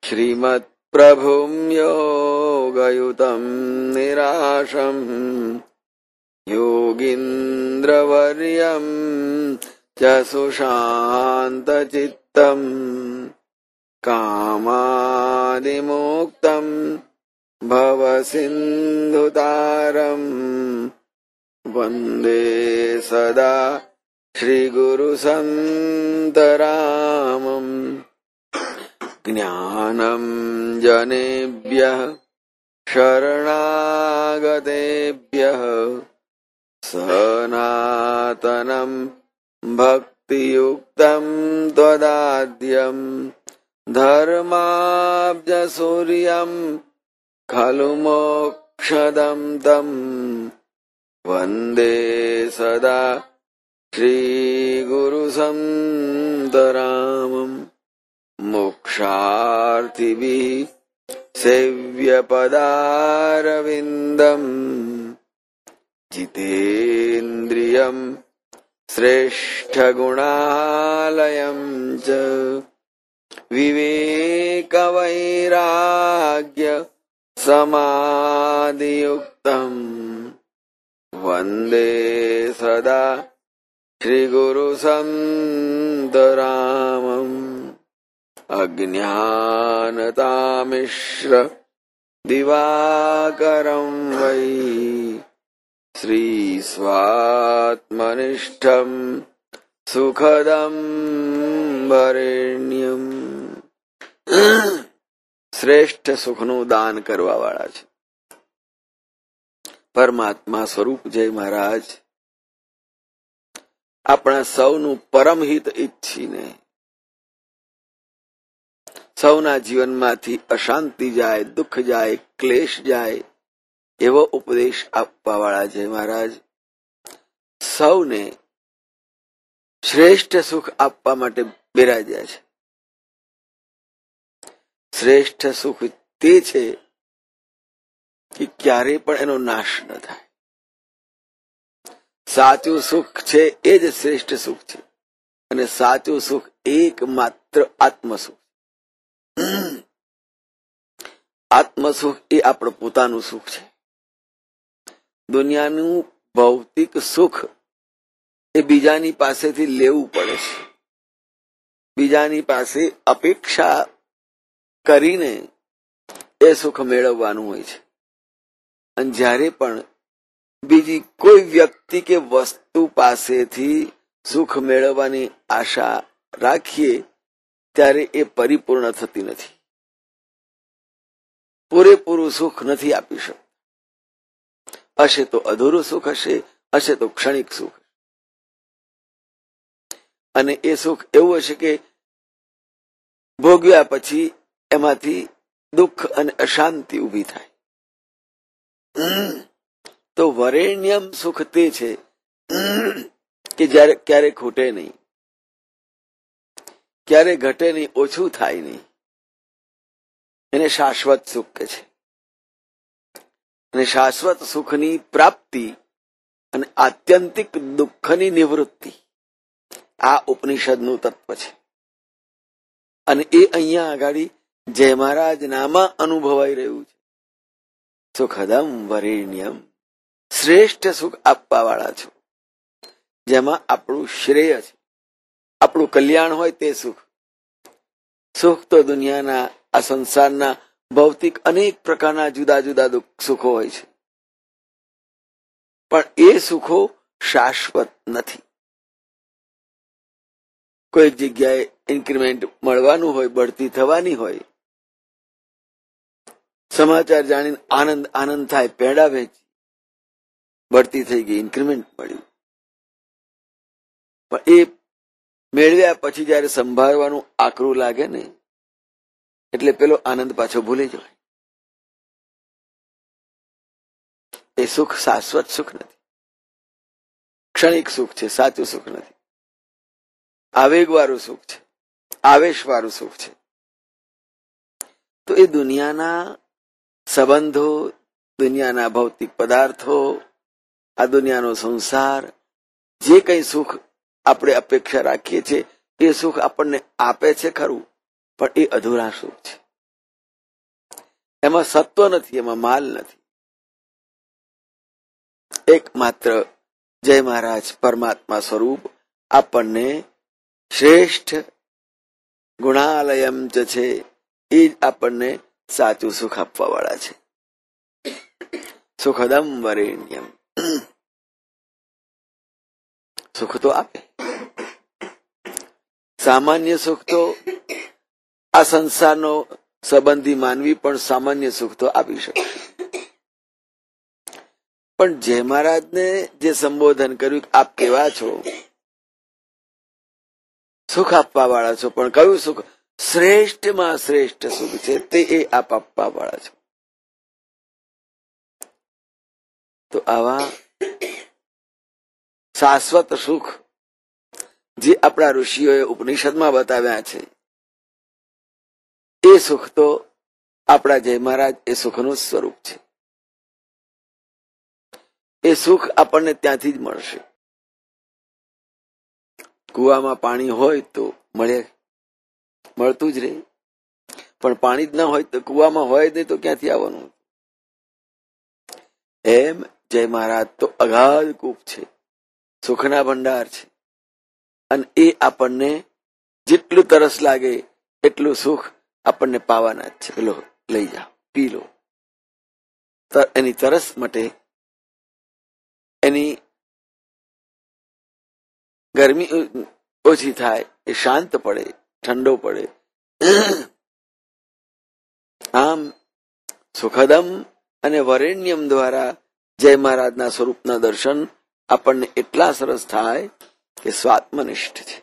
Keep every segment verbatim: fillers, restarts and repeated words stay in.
श्रीमत्प्रभुं योगयुतं निराशं योगीन्द्रवर्यं च सुशान्तचित्तं कामादिमुक्तं भवसिन्धुतारं वन्दे सदा श्रीगुरुसन्तरामम् ज्ञानं जनेभ्यः शरणागतेभ्यः सनातनं भक्तियुक्तं त्वदाद्यं धर्माब्जसूर्यं खलु मोक्षदं तं वन्दे सदा श्रीगुरुसन्तरामम् मोक्षार्थिभिः सेव्यपदारविन्दम् जितेन्द्रियं श्रेष्ठगुणालयं च विवेकवैराग्य समाधियुक्तम् वन्दे सदा श्रीगुरुसन्तरामम् अज्ञानतामिश्र दिवाकरं वै श्रीस्वात्मनिष्ठं सुखदं वरेण्यं શ્રેષ્ઠ સુખનું દાન કરવા વાળા છે પરમાત્મા સ્વરૂપ જય મહારાજ આપણા સૌનું પરમ હિત ઈચ્છીને સૌના જીવનમાંથી અશાંતિ જાય, દુઃખ જાય, ક્લેશ જાય એવો ઉપદેશ આપવા વાળા જય મહારાજ સૌને શ્રેષ્ઠ સુખ આપવા માટે બિરાજ્યા છે. શ્રેષ્ઠ સુખ તે છે કે ક્યારેય પણ એનો નાશ ન થાય. સાચું સુખ છે એ જ શ્રેષ્ઠ સુખ છે અને સાચું સુખ એકમાત્ર આત્મસુખ. આત્મસુખ એ આપણું પોતાનું સુખ છે. દુનિયાનું ભૌતિક સુખ એ બીજાની પાસેથી લેવું પડે છે, બીજાની પાસે અપેક્ષા કરીને એ સુખ મેળવવાનું હોય છે. અને જ્યારે પણ બીજી કોઈ વ્યક્તિ કે વસ્તુ પાસેથી સુખ મેળવવાની આશા રાખીએ ત્યારે એ પરિપૂર્ણ થતી નથી, પૂરેપૂરું સુખ નથી આપી શકતું. હશે તો અધૂરું સુખ હશે, હશે તો ક્ષણિક સુખ, અને એ સુખ એવું હશે કે ભોગવ્યા પછી એમાંથી દુઃખ અને અશાંતિ ઊભી થાય. તો વરેણ્યમ સુખ તે છે કે જ્યારે ક્યારે ખૂટે નહીં, ક્યારે ઘટે નહીં, ઓછું થાય નહીં. એને શાશ્વત સુખ કે છે. અને શાશ્વત સુખની પ્રાપ્તિ અને આત્યંતિક દુઃખની નિવૃત્તિ આ ઉપનિષદનું તત્વ છે. અને એ અહીંયા આગળ જય મહારાજ નામાં અનુભવાઈ રહ્યું છે. સુખદમ વરેણ્યમ, શ્રેષ્ઠ સુખ આપવા વાળા છો, જેમાં આપણું શ્રેય છે, આપણું કલ્યાણ હોય તે સુખ. સુખ તો દુનિયાના આ સંસારના ભૌતિક અનેક પ્રકારના જુદા જુદા સુખો હોય છે, પણ એ સુખો શાશ્વત નથી. કોઈક જગ્યાએ ઇન્ક્રીમેન્ટ મળવાનું હોય, બઢતી થવાની હોય, સમાચાર જાણીને આનંદ આનંદ થાય, પેડા વેચી, બઢતી થઈ ગઈ, ઇન્ક્રીમેન્ટ મળ્યું. પણ એ મેળવ્યા પછી જયારે સંભાળવાનું આકરું લાગે ને એટલે પેલો આનંદ પાછો ભૂલી જવાય. એ સુખ શાશ્વત સુખ નથી, ક્ષણિક સુખ છે, સાચું સુખ નથી. આવેગવાળું સુખ છે, આવેશવાળું સુખ છે. તો એ દુનિયાના સંબંધો, દુનિયાના ભૌતિક પદાર્થો, આ દુનિયાનો સંસાર, જે કઈ સુખ આપણે અપેક્ષા રાખીએ છીએ એ સુખ આપણને આપે છે ખરું, પણ એ અધૂરા સુખ છે. એમાં સત્વ નથી, એમાં માલ નથી. એકમાત્ર જય મહારાજ પરમાત્મા સ્વરૂપ આપણને શ્રેષ્ઠ ગુણાલયમ જ છે, એ જ આપણને સાચું સુખ આપવા વાળા છે. સુખદમ વરેણ્યમ, સુખ તો આપે. સામાન્ય સુખ તો આ સંસારનો સંબંધી માનવી પણ સામાન્ય સુખ તો આપી શકે, પણ જય મહારાજને જે સંબોધન કર્યું, આપ કેવા છો, સુખ આપવા વાળા છો, પણ કયું સુખ? શ્રેષ્ઠમાં શ્રેષ્ઠ સુખ છે તે એ આપ આપવા વાળા છો. તો આવા શાશ્વત સુખ જે આપણા ઋષિઓએ ઉપનિષદમાં બતાવ્યા છે, એ સુખ તો આપણા જય મહારાજ એ સુખનું સ્વરૂપ છે. એ સુખ આપણને ત્યાંથી જ મળશે. કુવામાં પાણી હોય તો મળે, મળતું જ રહે, પણ પાણી જ ના હોય તો કુવામાં હોય નહીં તો ક્યાંથી આવવાનું? એમ જય મહારાજ તો અગાધ કૂપ છે, સુખના ભંડાર છે, અને એ આપણને જેટલું તરસ લાગે એટલું સુખ આપણને પાવાના જ છે. પેલો લઈ જાઓ, પી લો. એની તરસ માટે, એની ગરમી ઓછી થાય, એ શાંત પડે, ઠંડો પડે. આમ સુખદમ અને વરેણ્યમ દ્વારા જય મહારાજના સ્વરૂપના દર્શન આપણને એટલા સરસ થાય કે સ્વાત્મનિષ્ઠ છે.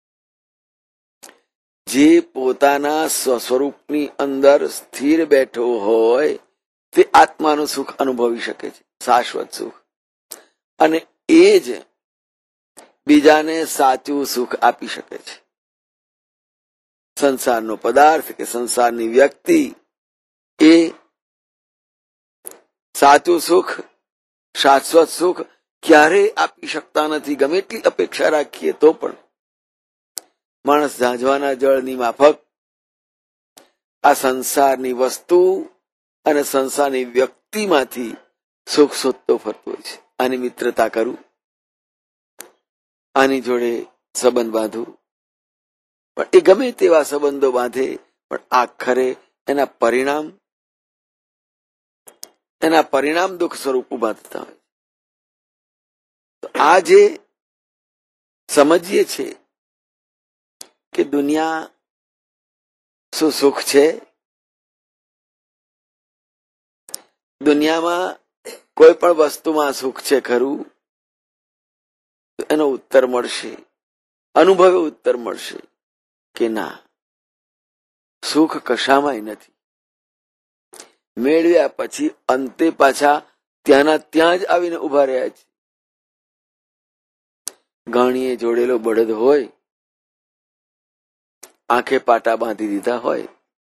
જે પોતાના સ્વસ્વરૂપની અંદર સ્થિર બેઠો હોય તે આત્માનું સુખ અનુભવી શકે છે, શાશ્વત સુખ, અને એ જ બીજાને સાચું સુખ આપી શકે છે. સંસારનો પદાર્થ કે સંસારની વ્યક્તિ એ સાચું સુખ, શાશ્વત સુખ ક્યારેય આપી શકતા નથી. ગમે એટલી અપેક્ષા રાખીએ તો પણ માણસ ઝાંઝવાના જળની માફક આ સંસારની વસ્તુ અને સંસારની વ્યક્તિમાંથી સુખ શોધતો ફરતો હોય છે. આની મિત્રતા કરું, આની જોડે સંબંધ બાંધું, પણ એ ગમે તેવા સંબંધો બાંધે, પણ આખરે એના પરિણામ એના પરિણામ દુઃખ સ્વરૂપ ઉભા થતા હોય. તો આ જે સમજીએ છે કે દુનિયા શું સુખ છે, દુનિયામાં કોઈ પણ વસ્તુમાં સુખ છે ખરું? તો એનો ઉત્તર મળશે, અનુભવે ઉત્તર મળશે કે ના, સુખ કશામાંય નથી. મેળવ્યા પછી અંતે પાછા ત્યાંના ત્યાં જ આવીને ઉભા રહ્યા છે. ગાણીએ જોડેલો બળદ હોય, આંખે પાટા બાંધી દીધા હોય,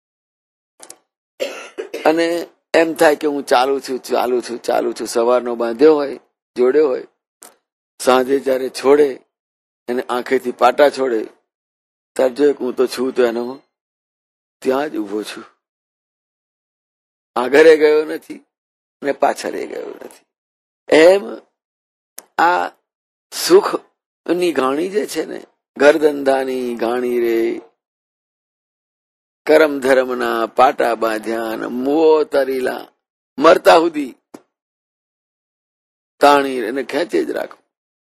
અને એમ થાય કે હું ચાલુ છું ચાલુ છું ચાલુ છું સવારનો બાંધ્યો હોય, જોડ્યો હોય, સાંજે જયારે છોડે અને આંખેથી પાટા છોડે ત્યારે જો હું તો છું તો એનો ત્યાં જ ઉભો છું, આગળ ગયો નથી અને પાછળ ગયો નથી. એમ આ સુખ ની ગાણી જે છે ને, ઘરધંધાની ગાણી રે, કરમ ધર્મના પાટા બાંધ્યા, મુઓ તરીલા, મરતા સુધી તાણી એને ખેંચે જ રાખો.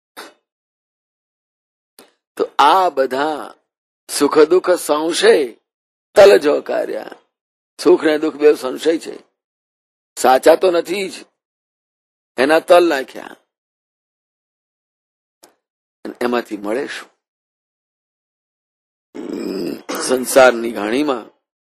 તો આ બધા સુખ દુઃખ સંશય તલજો કાર્યા. સુખ ને દુઃખ બે સંશય છે, સાચા તો નથી જ, એના તલ નાખ્યા. એમાંથી મળે શું? સંસારની ઘાણીમાં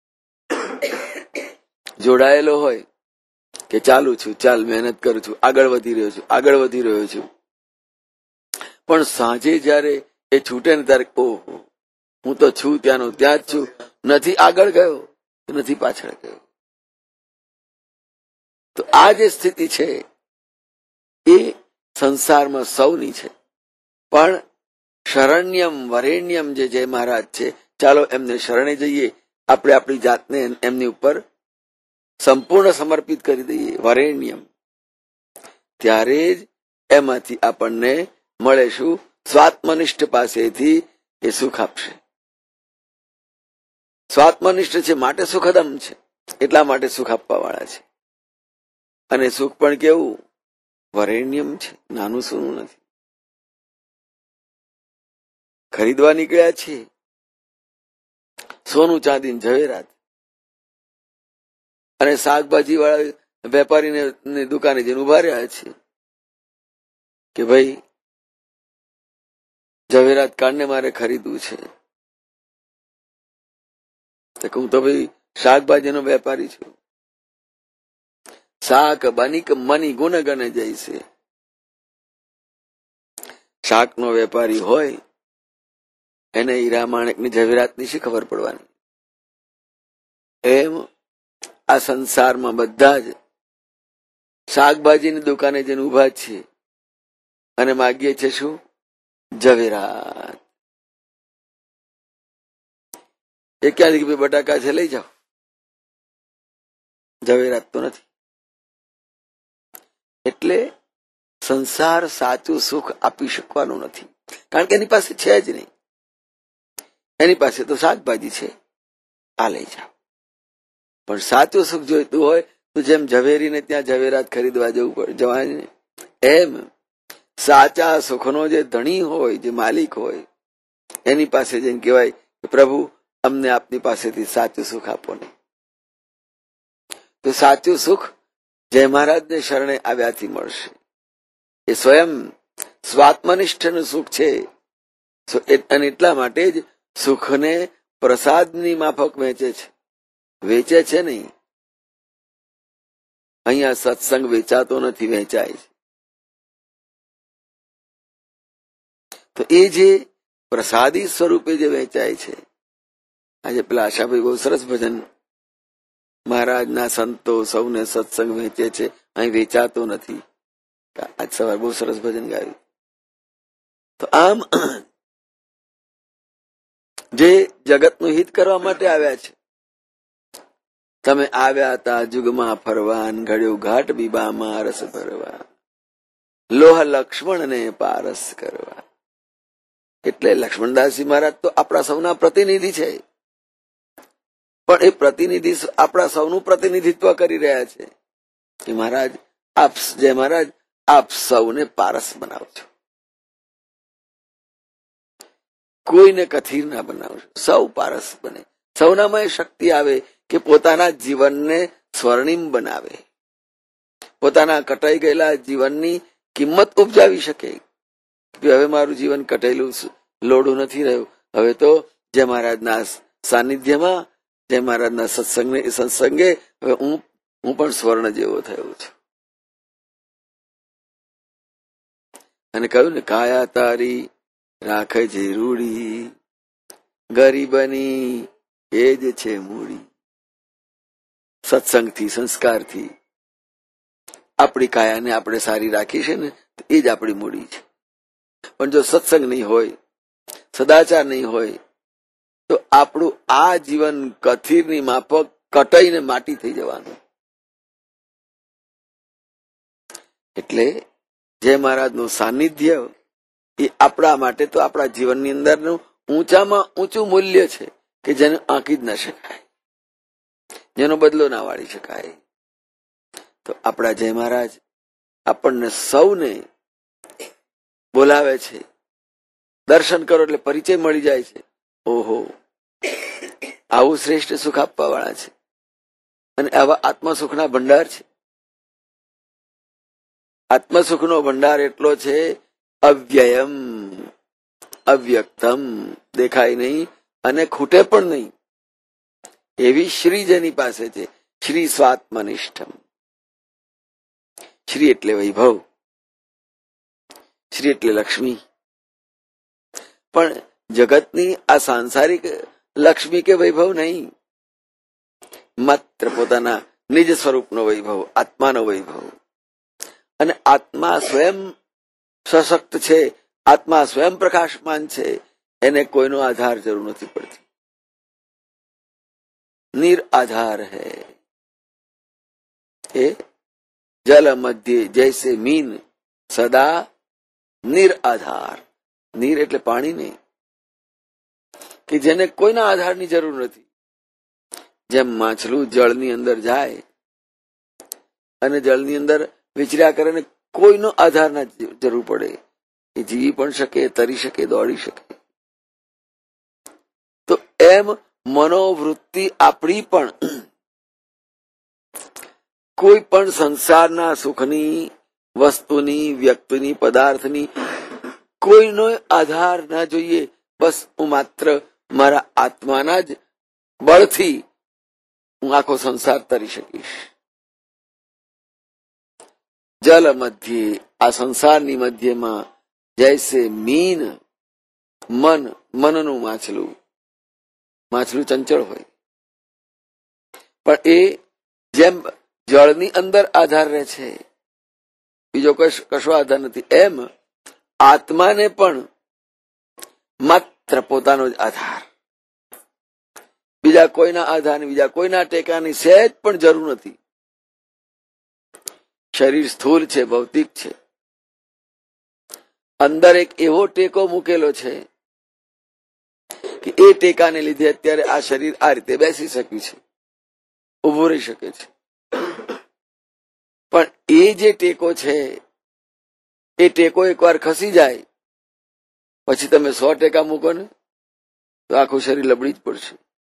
જોડાયેલો હોય કે ચાલુ છું, ચાલ મહેનત કરું છું, આગળ વધી રહ્યો છું, આગળ વધી રહ્યો છું, પણ સાંજે જયારે એ છૂટે ને ત્યારે ઓહો, હું તો છું ત્યાંનો ત્યાં જ છું, નથી આગળ ગયો, નથી પાછળ ગયો. તો આ જે સ્થિતિ છે એ સંસારમાં સૌની છે, પણ શરણ્યમ વરેણ્યમ જે જય મહારાજ છે, ચાલો એમને શરણે જઈએ, આપણે આપણી જાતને એમની ઉપર સંપૂર્ણ સમર્પિત કરી દઈએ, વરેણ્યમ, ત્યારે જ એમાંથી આપણને મળે શું? સ્વાત્મનિષ્ઠ પાસેથી એ સુખ આપશે. સ્વાત્મનિષ્ઠ છે માટે સુખદમ છે, એટલા માટે સુખ આપવા વાળા છે. અને સુખ પણ કેવું? વરેણ્યમ છે, નાનું સૂનું નથી. ખરીદવા નીકળ્યા છીએ સોનું ચાંદી ઝવેરાત, અને શાકભાજી વાળા વેપારીને દુકાને જઈને ઉભા રહ્યા છે કે ભાઈ ઝવેરાત કાઢને મારે ખરીદવું છે. તો કહું તો ભાઈ શાકભાજીનો વેપારી છું. શાક બનિક મની ગુણ ગણે જૈસે. શાકનો વેપારી હોય એને હીરા માણેકની ઝવેરાતની શી ખબર પડવાની? એમ આ સંસારમાં બધા જ શાકભાજીની દુકાને જઈને ઉભા છે અને માગીએ છે શું? ઝવેરાત. એ ક્યાંથી કે બટાકા છે લઈ જાઓ, ઝવેરાત તો નથી. એટલે સંસાર સાચું સુખ આપી શકવાનું નથી, કારણ કે એની પાસે છે જ નહીં. એની પાસે તો શાકભાજી છે, આ લઈ જાઓ. પણ સાચું સુખ જોઈતું હોય તો જેમ ઝવેરીને ત્યાં ઝવેરાત ખરીદવા જવું પડે જવાય ને, એમ સાચા સુખનો જે ધણી હોય, જે માલિક હોય, એની પાસે જઈને કહેવાય કે પ્રભુ અમને આપની પાસેથી સાચું સુખ આપો ને. તો સાચું સુખ જય મહારાજને શરણે આવ્યાથી મળશે. એ સ્વયં સ્વાત્મનિષ્ઠનું સુખ છે, અને એટલા માટે જ સુખને પ્રસાદની માફક વહેંચે છે, વેચે છે નહીં. અહીંયા સત્સંગ વેચાતો નથી, વહેંચાય છે. તો એ જે પ્રસાદી સ્વરૂપે જે વહેંચાય છે, આજે પેલા આશાભાઈ બહુ સરસ ભજન, મહારાજના સંતો સૌને સત્સંગ વહેંચે છે, અહીં વેચાતો નથી. આજ સવારે બહુ સરસ ભજન ગાયું. તો આમ જે જગતનું હિત કરવા માટે આવ્યા છે, તમે આવ્યા હતા જુગમાં ફરવાન, ઘડ્યું ઘાટ બીબામાં રસ ભરવા, લોહ લક્ષ્મણને પારસ કરવા. એટલે લક્ષ્મણદાસજી મહારાજ તો આપણા સૌના પ્રતિનિધિ છે, પણ એ પ્રતિનિધિ આપણા સૌનું પ્રતિનિધિત્વ કરી રહ્યા છે કે મહારાજ આપ, જય મહારાજ આપ સૌને પારસ બનાવજો, કોઈને કથીર ના બનાવજો, સૌ પારસ બને. સૌનામાં એ શક્તિ આવે કે પોતાના જીવનને સ્વર્ણિમ બનાવે, પોતાના કટાઈ ગયેલા જીવનની કિંમત ઉપજાવી શકે. હવે મારું જીવન કટાયેલું લોડું નથી રહ્યું, હવે તો જય મહારાજના સાનિધ્યમાં, જય મહારાજના સત્સંગ સત્સંગે હવે હું હું પણ સ્વર્ણ જેવો થયો છું. અને કહ્યું ને, કાયા તારી રાખે છે રૂડી, ગરીબની એ જ છે મૂડી. સત્સંગથી, સંસ્કારથી આપણી કાયાને આપણે સારી રાખી છે ને, એ જ આપણી મૂડી છે. પણ જો સત્સંગ નહીં હોય, સદાચાર નહીં હોય, તો આપણું આ જીવન કથીરની માફક કટાઈને માટી થઈ જવાનું. એટલે જય મહારાજનું સાનિધ્ય એ આપણા માટે તો આપણા જીવનની અંદરનું ઊંચામાં ઊંચું મૂલ્ય છે કે જેને આંકી જ ન શકાય, જેનો બદલો ના વાળી શકાય. તો આપણા જય મહારાજ આપણને સૌને બોલાવે છે, દર્શન કરો એટલે પરિચય મળી જાય છે. ઓહો, આવું શ્રેષ્ઠ સુખ આપવા વાળા છે, અને આવા આત્મસુખના ભંડાર છે. આત્મસુખનો ભંડાર એટલો છે અવ્યયમ, અવ્યક્તમ, દેખાય નહીં અને ખૂટે પણ નહીં, એવી શ્રી જેની પાસે છે. શ્રી સ્વાત્મનિષ્ઠમ. શ્રી એટલે વૈભવ, શ્રી એટલે લક્ષ્મી. પણ જગતની આ સાંસારિક લક્ષ્મી કે વૈભવ નહીં, માત્ર પોતાના નિજ સ્વરૂપનો વૈભવ, આત્માનો વૈભવ. અને આત્મા સ્વયં સશક્ત છે, આત્મા સ્વયં પ્રકાશમાન છે, એને કોઈનો આધાર જરૂર નથી પડતી. નિર આધાર હૈ. એ જલ મધ્યે જૈસે મીન સદા નિરાધાર. નીર એટલે પાણી નહીં, કે જેને કોઈના આધારની જરૂર નથી. જેમ માછલું જળની અંદર જાય અને જળની અંદર વિચર્યા કરે ને કોઈનો આધાર ના જરૂર પડે, એ જીવી પણ શકે, તરી શકે, દોડી શકે. તો એમ મનોવૃત્તિ આપણી પણ કોઈ પણ સંસારના સુખની, વસ્તુની, વ્યક્તિની, પદાર્થની કોઈનો આધાર ના જોઈએ. બસ હું માત્ર મારા આત્માના જ બળથી હું આખો સંસાર તરી શકીશ. જલ મધ્યે, આ સંસારની મધ્યમાં, જૈસે મીન, મન, મનનું માછલું. માછલું ચંચળ હોય, પણ એ જેમ જળની અંદર આધાર રહે છે, બીજો કશો આધાર નથી, એમ આત્માને પણ માત્ર પોતાનો જ આધાર, બીજા કોઈના આધારની, બીજા કોઈના ટેકાની સહેજ પણ જરૂર નથી. શરીર સ્થૂળ છે, ભૌતિક છે, અંદર એક એવો ટેકો મૂકેલો છે કે એ ટેકાને લીધે અત્યારે આ શરીર આ રીતે બેસી શક્યું છે, ઉભું રહી શકે છે. પણ એ જે ટેકો છે, એ ટેકો એકવાર ખસી જાય પછી તમે સો ટેકા મૂકો ને તો આખું શરીર લબડી જ પડશે.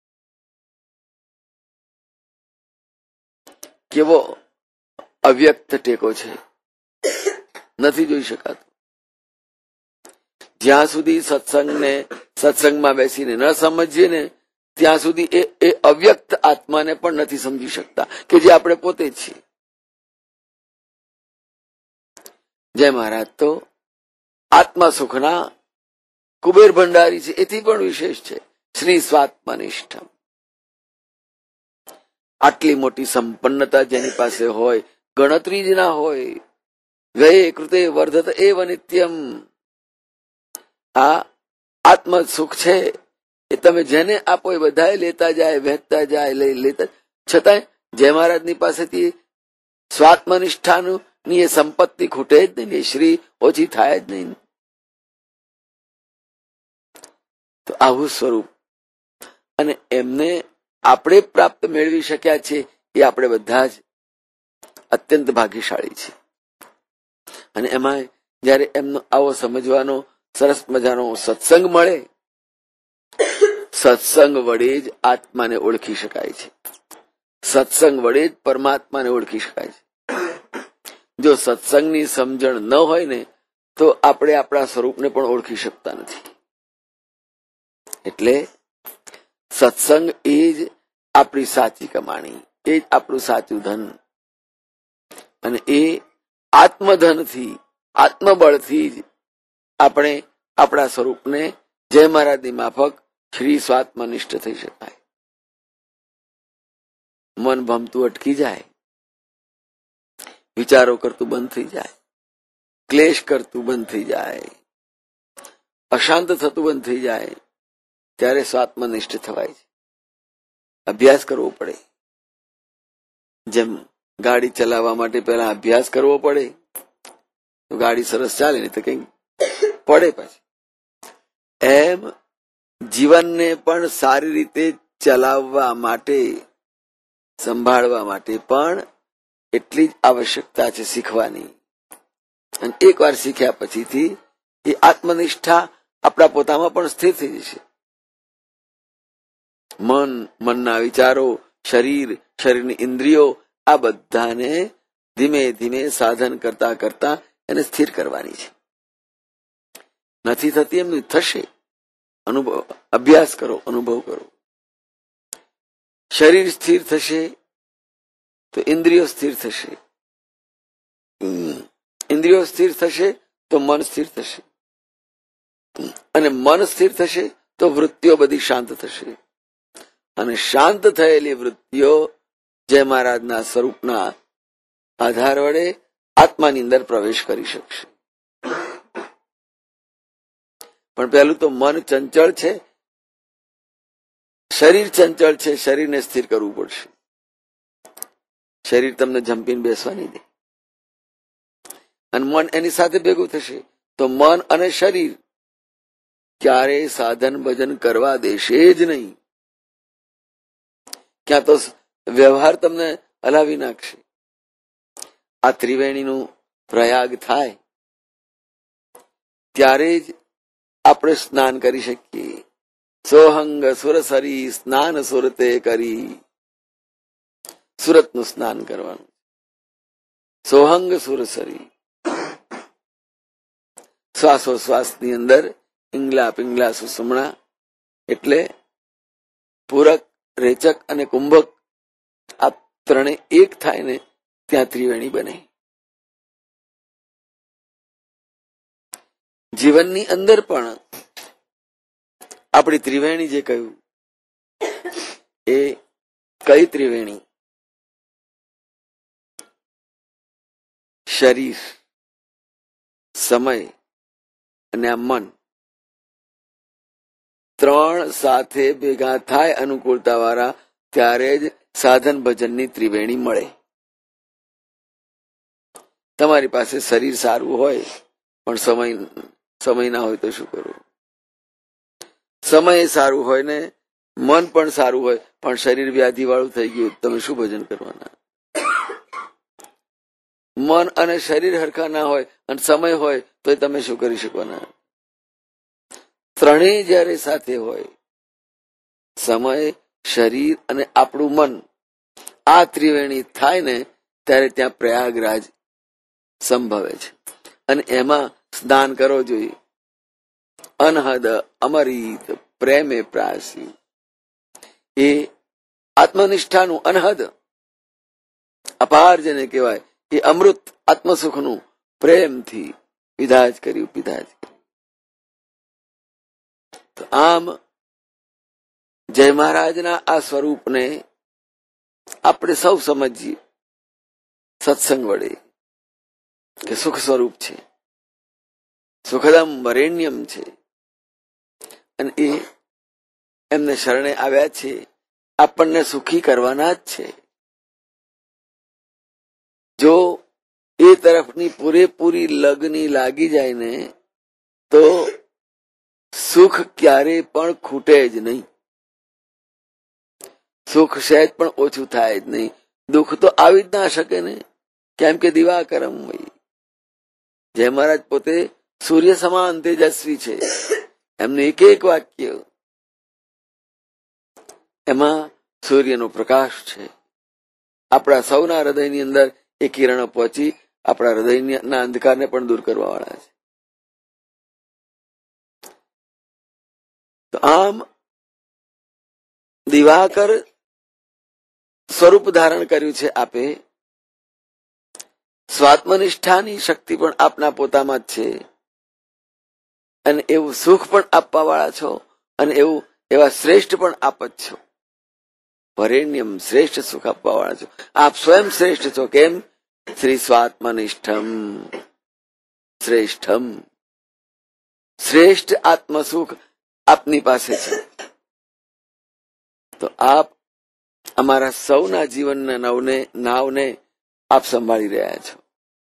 કેવો અવ્યક્ત ટેકો છે, નથી જોઈ શકાતો. જ્યાં સુધી સત્સંગને સત્સંગમાં બેસીને ન સમજીએ ને ત્યાં સુધી એ એ અવ્યક્ત આત્માને પણ નથી સમજી શકતા, કે જે આપણે પોતે જ છીએ. જય મહારાજ તો આત્મા સુખના કુબેર ભંડારી છે, એથી પણ વિશેષ છે શ્રી સ્વાત્મનિષ્ઠમ. આટલી મોટી સંપન્નતા જેની પાસે હોય, ગણતરી જ ના હોય. ગયે કૃતે વર્ધત એવ નિત્યમ. આ આત્મ સુખ છે એ તમે જેને આપો એ બધા લેતા જાય, વહેતા જાય, લઈ લેતા. છતાંય જય મહારાજની પાસેથી સ્વાત્મનિષ્ઠાનું ની એ સંપત્તિ ખૂટે જ નહીં, એ શ્રી ઓછી થાય જ નહીં. તો આવું સ્વરૂપ અને એમને આપણે પ્રાપ્ત મેળવી શક્યા છે, એ આપણે બધા જ અત્યંત ભાગ્યશાળી છે. અને એમાં જયારે એમનો આવો સમજવાનો સરસ મજાનો સત્સંગ મળે, સત્સંગ વડે જ આત્માને ઓળખી શકાય છે, સત્સંગ વડે જ પરમાત્માને ઓળખી શકાય છે. જો સત્સંગની સમજણ ન હોય ને તો આપણે આપણા સ્વરૂપને પણ ઓળખી શકતા નથી. એટલે સત્સંગ એ જ આપણી સાચી કમાણી, એ જ આપણું સાચું ધન. અને એ આત્મધનથી, આત્મબળથી જ આપણે આપણા સ્વરૂપને જય મહારાજની માફક શ્રી સ્વાત્મનિષ્ઠ થઈ શકાય. મન ભમતું અટકી જાય, વિચારો કરતું બંધ થઈ જાય, ક્લેશ કરતું બંધ થઈ જાય, અશાંત થતું બંધ થઈ જાય, ત્યારે સ્વાત્મનિષ્ઠ થવાય છે. અભ્યાસ કરવો પડે. જેમ ગાડી ચલાવવા માટે પહેલા અભ્યાસ કરવો પડે તો ગાડી સરસ ચાલે, નહીં તો કઈ પડે પછી. એમ જીવનને પણ સારી રીતે ચલાવવા માટે, સંભાળવા માટે પણ એટલી જ આવશ્યકતા છે શીખવાની. અને એક વાર શીખ્યા પછીથી એ આત્મનિષ્ઠા આપણા પોતામાં પણ સ્થિર થઈ જશે. મન, મનના વિચારો, શરીર, શરીરની ઇન્દ્રિયો, આ બધાને ધીમે ધીમે સાધન કરતા કરતા એને સ્થિર કરવાની છે. નથી થતી એમની થશે. અનુભવ, અભ્યાસ કરો, અનુભવ કરો. શરીર સ્થિર થશે તો ઇન્દ્રિયો સ્થિર થશે, ઇન્દ્રિયો સ્થિર થશે તો મન સ્થિર થશે, અને મન સ્થિર થશે તો વૃત્તિઓ બધી શાંત થશે. અને શાંત થયેલી વૃત્તિઓ જય મહારાજના સ્વરૂપના આધાર વડે આત્માની અંદર પ્રવેશ કરી શકશે. પણ પહેલું તો મન ચંચળ છે, શરીર ચંચળ છે, શરીરને સ્થિર કરવું પડશે. શરીર તમને જંપીને બેસવા નહીં દે, અને મન એની સાથે ભેગું થશે તો મન અને શરીર ક્યારેય સાધન ભજન કરવા દેશે જ નહીં. ક્યાં તો વ્યવહાર તમને હલાવી નાખશે. આ ત્રિવેણીનું પ્રયાગ થાય ત્યારે જ આપણે સ્નાન કરી શકીએ. સોહંગ સુરસરી સ્નાન સુરતે કરી. સુરતનું સ્નાન કરવાનું. સોહંગ સુરસરી, શ્વાસોશ્વાસની અંદર પિંગલા પિંગલા સુષુમ્ણા એટલે પૂરક, રેચક અને કુંભક આ ત્રણે એક થાય ને ત્યાં ત્રિવેણી બને. જીવનની અંદર પણ આપણી ત્રિવેણી જે કહ્યું એ કઈ ત્રિવેણી? શરીર, સમય અને આ મન ત્રણ સાથે ભેગા થાય અનુકૂળતા વાળા ત્યારે જ સાધન ભજનની ત્રિવેણી મળે. તમારી પાસે શરીર સારું હોય પણ સમય સમય ના હોય તો શું કરવું? સમય સારું હોય ને મન પણ સારું હોય પણ શરીર વ્યાધિ વાળું થઈ ગયું, તમે શું ભજન કરવાના? મન અને શરીર હરખા ના હોય અને સમય હોય તો તમે શું કરી શકવાના? ત્રણેય જયારે સાથે હોય, સમય, શરીર અને આપણું મન, આ ત્રિવેણી થાય ને ત્યારે ત્યાં પ્રયાગરાજ સંભવે છે. અને એમાં સ્નાન કરવો જોઈએ. અનહદ અમરીત પ્રેમે પ્રાસી, એ આત્મનિષ્ઠાનું અનહદ અપાર જેને કહેવાય એ અમૃત આત્મસુખનું પ્રેમથી પીધા જ કર્યું, પીધા જ. તો આમ જય મહારાજના આ સ્વરૂપને આપણે સૌ સમજીએ સત્સંગ વડે કે સુખ સ્વરૂપ છે, સુખદમ વરેણ્યમ છે, અને એ એમને શરણે આવ્યા છે, આપણને સુખી કરવાના જ છે. જો એ તરફની પૂરેપૂરી લગની લાગી જાય ને તો સુખ ક્યારે પણ ખૂટે જ નહીં. સુખ સહેજ પણ ઓછું થાય જ નહીં. દુઃખ તો આવી જ ના શકે ને, કેમ કે દિવાકરમ હોય. જય મહારાજ પોતે સૂર્ય સમાન તેજસ્વી છે. એમનું એક એક વાક્ય એમાં સૂર્યનો પ્રકાશ છે. આપણા સૌના હૃદયની અંદર એ કિરણો પહોંચી આપણા હૃદયના અંધકારને પણ દૂર કરવા વાળા છે. તો આમ દિવાકર સ્વરૂપ ધારણ કર્યું છે આપે. સ્વાત્મનિષ્ઠાની શક્તિ પણ આપના પોતામાં જ છે, અને એવું સુખ પણ આપવા વાળા છો, અને એવું એવા શ્રેષ્ઠ પણ આપ જ છો. વરેણ્યમ, શ્રેષ્ઠ સુખ આપવા વાળા છો. આપ સ્વયં શ્રેષ્ઠ છો. કેમ? શ્રી સ્વાત્મનિષ્ઠમ શ્રેષ્ઠમ. શ્રેષ્ઠ આત્મસુખ આપની પાસે છે. તો આપ અમારા સૌના જીવનના નવને નાવને આપ સંભાળી રહ્યા છો.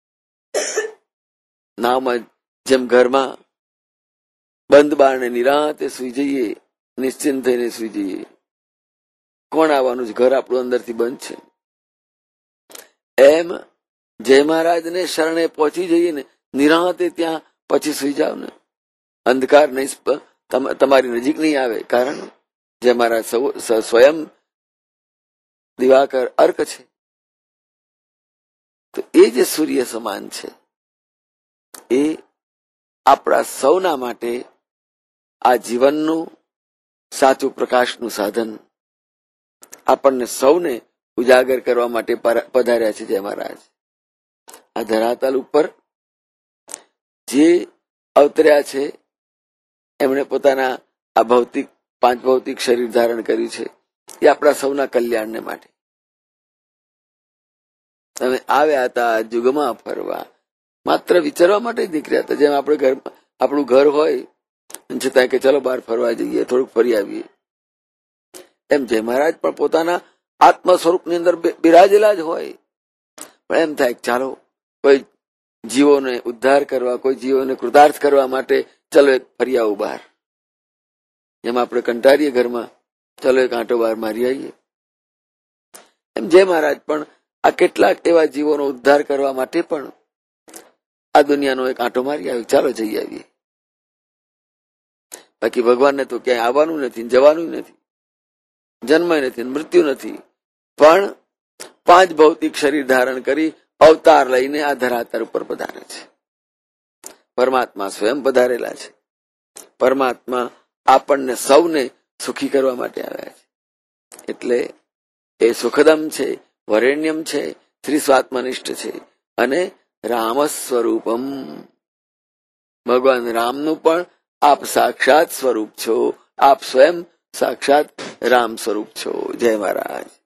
નાવમાં જેમ ઘરમાં બંધ બારણે નિરાંતે સુઈ જઈએ, નિશ્ચિંત થઈને સુઈ જઈએ. કોણ આવવાનું છે? ઘર આપણું અંદરથી બંધ છે. એમ જય મહારાજને શરણે પહોંચી જઈએ ને નિરાંતે ત્યાં પછી સુઈ જાવ ને, અંધકાર નહીં, તમારી નજીક નહીં આવે. કારણ જય મહારાજ સ્વયં દિવાકર અર્ક છે. તો એ જે સૂર્ય સમાન છે એ આપણા સૌના માટે આ જીવનનું સાચું પ્રકાશનું સાધન આપણને સૌને ઉજાગર કરવા માટે પધાર્યા છે. જય મહારાજ આ ધરાતલ ઉપર જે અવતર્યા છે એમણે પોતાના આ ભૌતિક પાંચ ભૌતિક શરીર ધારણ કર્યું છે એ આપણા સૌના કલ્યાણને માટે. તમે આવ્યા હતા જુગમાં ફરવા, માત્ર વિચારવા માટે જ નીકળ્યા હતા. જેમ આપણે ઘર આપણું ઘર હોય છતાં કે ચલો બહાર ફરવા જઈએ, થોડુંક ફરી આવીએ, એમ જય મહારાજ પણ પોતાના આત્મ સ્વરૂપની અંદર બિરાજેલા જ હોય. પણ એમ થાય ચાલો કોઈ જીવોને ઉદ્ધાર કરવા, કોઈ જીવોને કૃતાર્થ કરવા માટે ચલો એક ફરી આવું બહાર. જેમ આપણે કંટાળીએ ઘરમાં, ચલો એક આંટો બહાર મારી આવીએ. એમ જય મહારાજ પણ આ કેટલાક એવા જીવોનો ઉદ્ધાર કરવા માટે પણ આ દુનિયાનો એક આંટો મારી આવ્યો, ચાલો જઈ આવીએ. બાકી ભગવાનને તો ક્યાંય આવવાનું નથી, જવાનું નથી, જન્મ નથી, મૃત્યુ નથી, પણ પાંચ ભૌતિક શરીર ધારણ કરી અવતાર લઈને આ ધરાતર ઉપર પધારે છે. પરમાત્મા સ્વયં પધારેલા છે. પરમાત્મા આપણને સૌને સુખી કરવા માટે આવ્યા છે. એટલે એ સુખદમ છે, વરેણ્યમ છે, શ્રી સ્વાત્મનિષ્ઠ છે અને રામ સ્વરૂપમ. ભગવાન રામનું પણ આપ સાક્ષાત સ્વરૂપ છો. આપ સ્વયં સાક્ષાત રામ સ્વરૂપ છો. જય મહારાજ.